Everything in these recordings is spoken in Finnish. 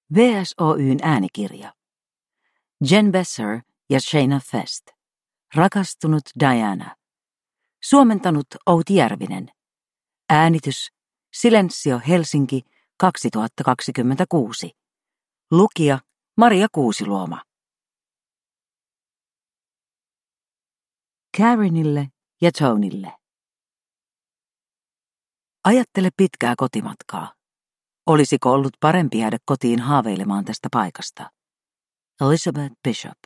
VSOY:n äänikirja. Jen Besser ja Shayna Fest. Rakastunut Diana. Suomentanut Outi Järvinen. Äänitys Silenzio Helsinki 2026. Lukija Maria Kuusiluoma. Karenille ja Tonylle. Ajattele pitkää kotimatkaa. Olisiko ollut parempi jäädä kotiin haaveilemaan tästä paikasta? Elizabeth Bishop.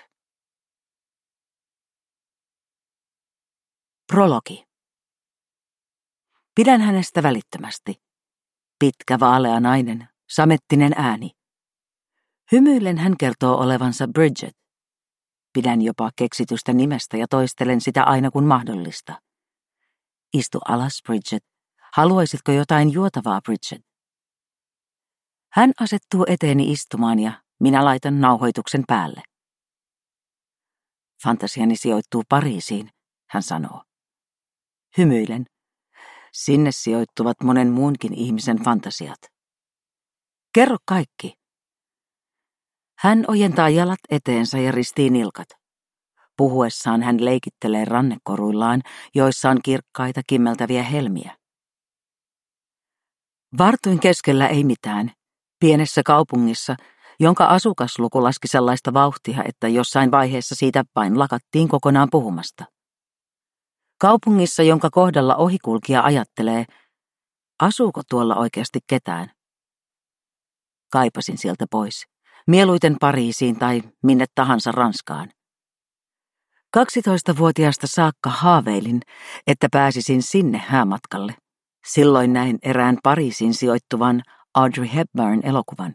Prologi. Pidän hänestä välittömästi. Pitkä vaalea nainen, samettinen ääni. Hymyillen hän kertoo olevansa Bridget. Pidän jopa keksitystä nimestä ja toistelen sitä aina kun mahdollista. Istu alas, Bridget. Haluaisitko jotain juotavaa, Bridget? Hän asettuu eteeni istumaan ja minä laitan nauhoituksen päälle. Fantasiani sijoittuu Pariisiin, hän sanoo. Hymyilen. Sinne sijoittuvat monen muunkin ihmisen fantasiat. Kerro kaikki. Hän ojentaa jalat eteensä ja ristii nilkat. Puhuessaan hän leikittelee rannekoruillaan, joissa on kirkkaita kimmeltäviä helmiä. Vartuin keskellä ei mitään. Pienessä kaupungissa, jonka asukasluku laski sellaista vauhtia, että jossain vaiheessa siitä vain lakattiin kokonaan puhumasta. Kaupungissa, jonka kohdalla ohikulkija ajattelee, asuuko tuolla oikeasti ketään? Kaipasin sieltä pois, mieluiten Pariisiin tai minne tahansa Ranskaan. 12-vuotiaasta saakka haaveilin, että pääsisin sinne häämatkalle. Silloin näin erään Pariisiin sijoittuvan Audrey Hepburn-elokuvan.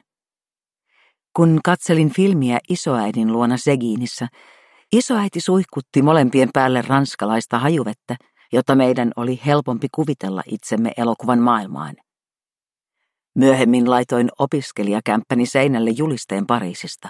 Kun katselin filmiä isoäidin luona Seguinissä, isoäiti suihkutti molempien päälle ranskalaista hajuvettä, jota meidän oli helpompi kuvitella itsemme elokuvan maailmaan. Myöhemmin laitoin opiskelijakämppäni seinälle julisteen Pariisista.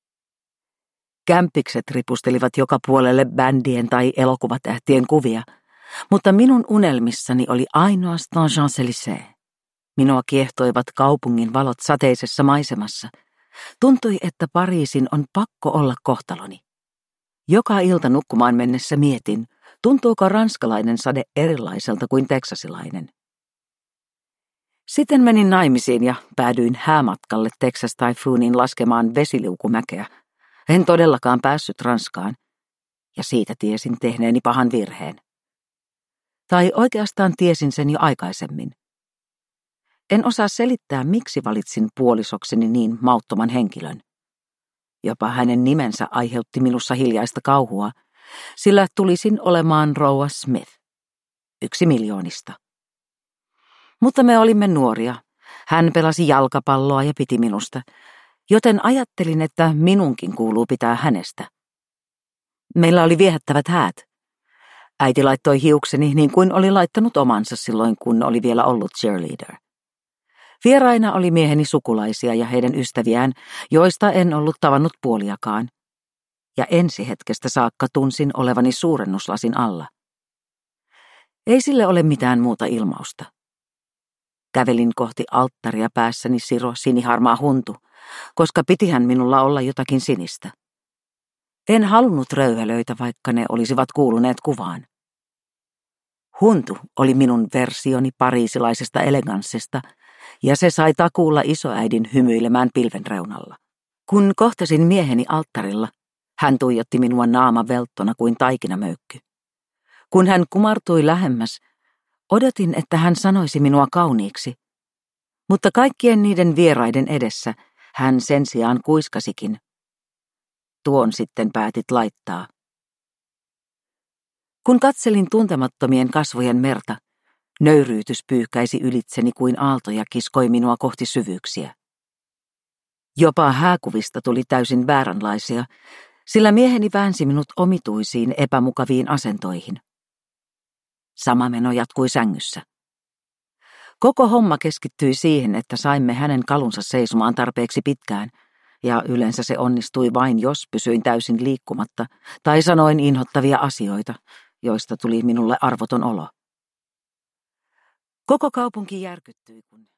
Kämpikset ripustelivat joka puolelle bändien tai elokuvatähtien kuvia, mutta minun unelmissani oli ainoastaan Champs-Élysées. Minua kiehtoivat kaupungin valot sateisessa maisemassa. Tuntui, että Pariisin on pakko olla kohtaloni. Joka ilta nukkumaan mennessä mietin, tuntuuko ranskalainen sade erilaiselta kuin teksasilainen. Sitten menin naimisiin ja päädyin häämatkalle Texas Typhooniin laskemaan vesiliukumäkeä. En todellakaan päässyt Ranskaan, ja siitä tiesin tehneeni pahan virheen. Tai oikeastaan tiesin sen jo aikaisemmin. En osaa selittää, miksi valitsin puolisokseni niin mauttoman henkilön. Jopa hänen nimensä aiheutti minussa hiljaista kauhua, sillä tulisin olemaan rouva Smith, 1 miljoonista. Mutta me olimme nuoria. Hän pelasi jalkapalloa ja piti minusta, joten ajattelin, että minunkin kuuluu pitää hänestä. Meillä oli viehättävät häät. Äiti laittoi hiukseni niin kuin oli laittanut omansa silloin, kun oli vielä ollut cheerleader. Vieraina oli mieheni sukulaisia ja heidän ystäviään, joista en ollut tavannut puoliakaan. Ja ensihetkestä saakka tunsin olevani suurennuslasin alla. Ei sille ole mitään muuta ilmausta. Kävelin kohti alttaria päässäni siro siniharmaa huntu, koska pitihän minulla olla jotakin sinistä. En halunnut röyhelöitä, vaikka ne olisivat kuuluneet kuvaan. Huntu oli minun versioni pariisilaisesta eleganssista, ja se sai takuulla isoäidin hymyilemään pilven reunalla. Kun kohtasin mieheni alttarilla, hän tuijotti minua naamavelttona kuin taikinamöykky. Kun hän kumartui lähemmäs, odotin, että hän sanoisi minua kauniiksi. Mutta kaikkien niiden vieraiden edessä hän sen sijaan kuiskasikin. Tuon sitten päätit laittaa. Kun katselin tuntemattomien kasvojen merta, nöyryytys pyyhkäisi ylitseni kuin aalto ja kiskoi minua kohti syvyyksiä. Jopa hääkuvista tuli täysin vääränlaisia, sillä mieheni väänsi minut omituisiin epämukaviin asentoihin. Sama meno jatkui sängyssä. Koko homma keskittyi siihen, että saimme hänen kalunsa seisomaan tarpeeksi pitkään, ja yleensä se onnistui vain, jos pysyin täysin liikkumatta tai sanoin inhottavia asioita, joista tuli minulle arvoton olo. Koko kaupunki järkyttyi, kun